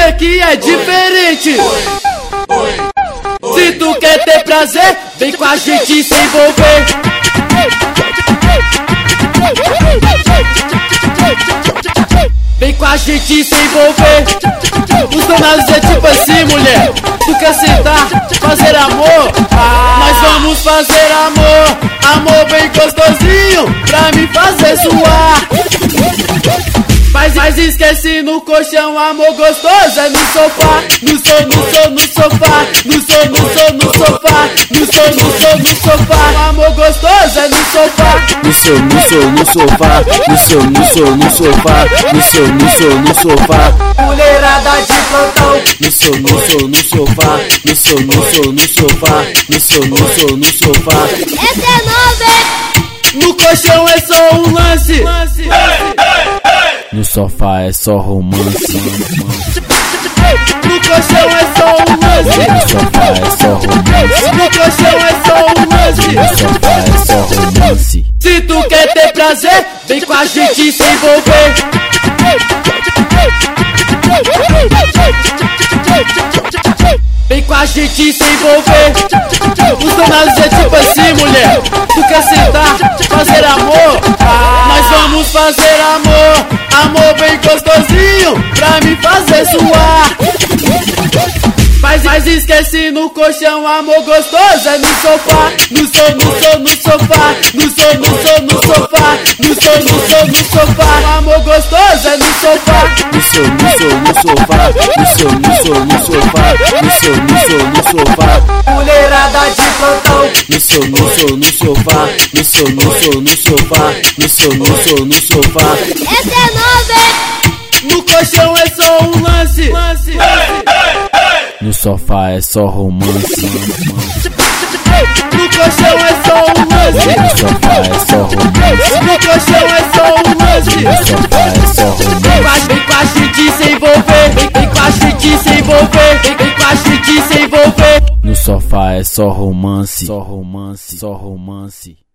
aqui é diferente. Se tu quer ter prazer, vem com a gente se envolver. Vem com a gente se envolver. Os donados é tipo assim, mulher. Tu quer sentar, fazer amor? Nós vamos fazer amor. Amor bem gostosinho, pra me fazer suar. Mas esquece no colchão, amor gostoso é no sofá. No sofá, no sofá, no sofá. No sofá, amor gostoso é no sofá. No sofá, no sofá. Mulherada de plantão. No sofá, no sofá. Essa é nova, hein? No colchão é só um lance. No sofá é só romance. No colchão é só um lance. No sofá é só romance. No colchão é só um lance. No sofá é só romance. Se tu quer ter prazer, vem com a gente se envolver. Vem com a gente se envolver. Os donados é tipo assim, mulher. Tu quer sentar, fazer amor? Nós vamos fazer amor. Amor bem gostosinho, pra me fazer suar. Mas esquece no colchão, amor gostoso é no sofá. No sofá, no sofá. No sofá, amor gostoso é no sofá. No sofá, no sofá. Mulherada de plantão. No sofá, no sofá. Essa é nova, hein? No colchão é só um lance. No sofá é só romance. No colchão é só um lance. No sofá é só romance. No colchão é só um lance. No sofá é só romance. Vem com a gente se envolver. Vem com a gente se envolver. Vem com a gente se envolver. No sofá é só romance. Só romance, só romance.